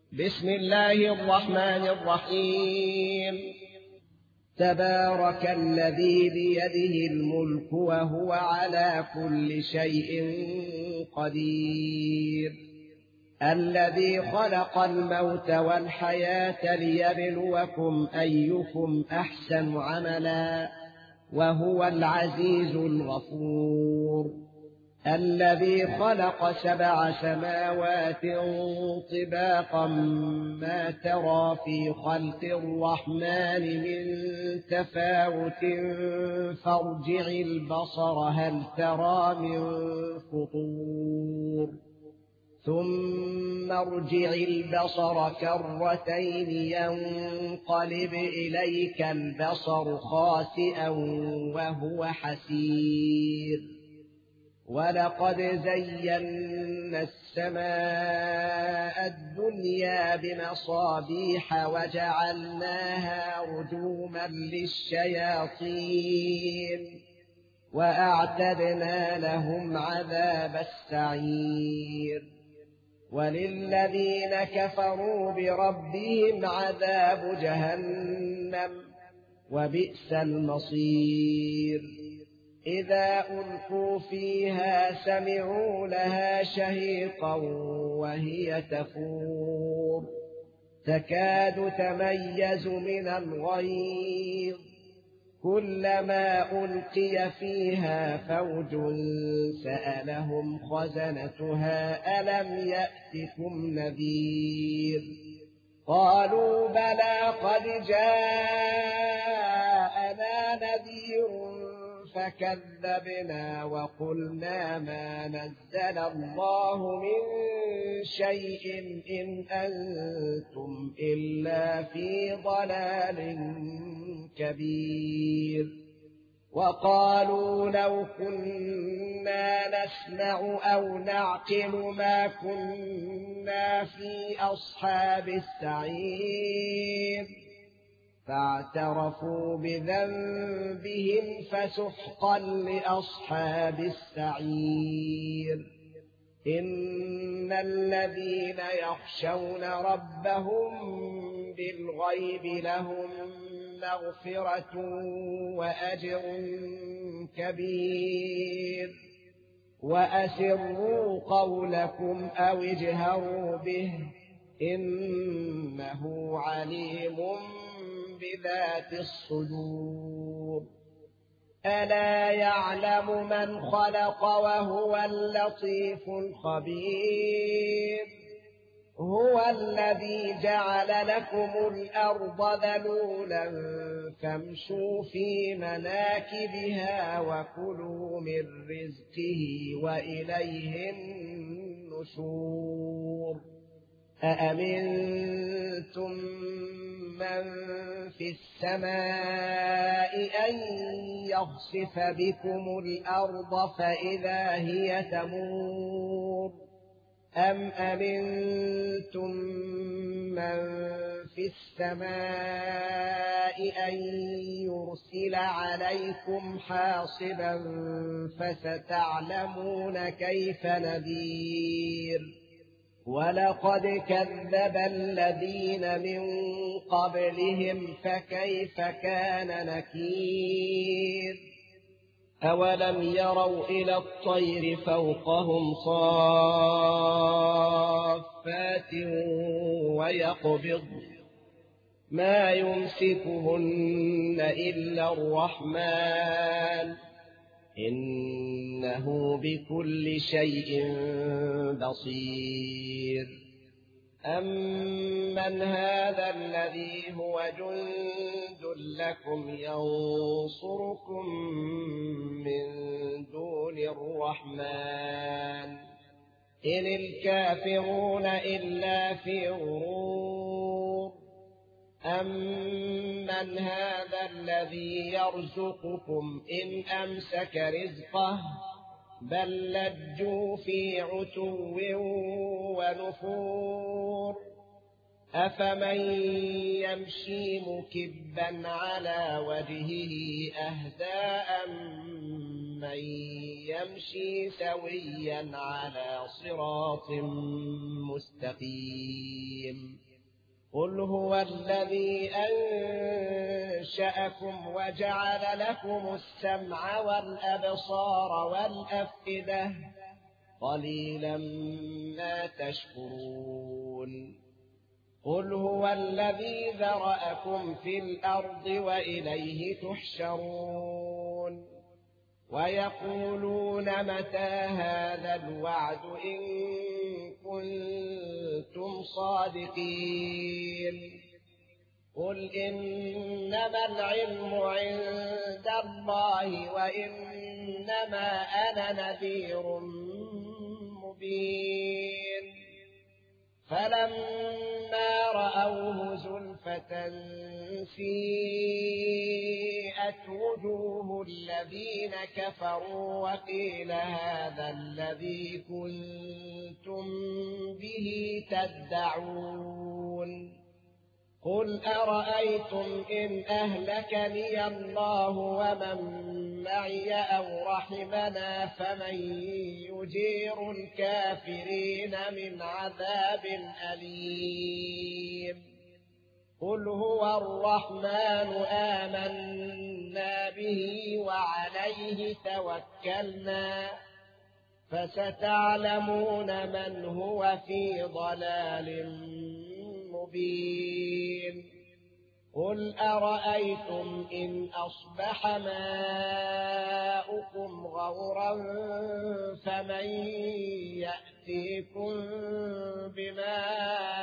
بسم الله الرحمن الرحيم. تبارك الذي بيده الملك وهو على كل شيء قدير، الذي خلق الموت والحياة ليبلوكم أيكم أحسن عملا وهو العزيز الغفور، الذي خلق 7 سماوات طباقا ما ترى في خلق الرحمن من تفاوت فارجع البصر هل ترى من فطور، ثم ارجع البصر كرتين ينقلب إليك البصر خاسئا وهو حسير، ولقد زينا السماء الدنيا بمصابيح وجعلناها رجوما للشياطين وأعتدنا لهم عذاب السعير، وللذين كفروا بربهم عذاب جهنم وبئس المصير. إذا ألقوا فيها سمعوا لها شهيقا وهي تفور تكاد تميز من الغيظ، كلما ألقي فيها فوج سألهم خزنتها ألم يأتكم نذير، قالوا بلى قد جاءنا نذير فكذبنا وقلنا ما نزل الله من شيء إن أنتم إلا في ضلال كبير، وقالوا لو كنا نسمع أو نعقل ما كنا في أصحاب السعير، فاعترفوا بذنبهم فسحقا لأصحاب السعير. إن الذين يخشون ربهم بالغيب لهم مغفرة وأجر كبير، وأسروا قولكم أو اجهروا به إنه عليم بذات الصدور. ألا يعلم من خلق وهو اللطيف الخبير، هو الذي جعل لكم الأرض ذلولا فامشوا في مناكبها وكلوا من رزقه وإليه النشور. أأمنتم من في السماء أن يخسف بكم الأرض فإذا هي تمور، أم أمنتم من في السماء أن يرسل عليكم حاصبا فستعلمون كيف نذير. ولقد كذب الذين من قبلهم فكيف كان نكير. أولم يروا إلى الطير فوقهم صافات ويقبض ما يمسكهن إلا الرحمن إنه بكل شيء بصير. أمن هذا الذي هو جند لكم ينصركم من دون الرحمن إن الكافرون إلا في غرور. أمن هذا الذي يرزقكم إن أمسك رزقه بل لجوا في عتو ونفور. أفمن يمشي مكبا على وجهه أهدى من يمشي سويا على صراط مستقيم. قل هو الذي أنشأكم وجعل لكم السمع والأبصار والأفئدة قليلا ما تشكرون. قل هو الذي ذرأكم في الأرض وإليه تحشرون. ويقولون متى هذا الوعد إن كنتم صادقين. قل إنما العلم عند الله وإنما أنا نذير مبين. فلما رأوه زلفة سيئت وجوه الذين كفروا وقيل هذا الذي كنتم به تدعون. قل أرأيتم إن أهلكني الله ومن معي أو رحمنا فمن يجير الكافرين من عذاب أليم. قل هو الرحمن آمنا به وعليه توكلنا فستعلمون من هو في ضلال مبين. قل أرأيتم إن أصبح ماؤكم غورا فمن يأتيكم بماء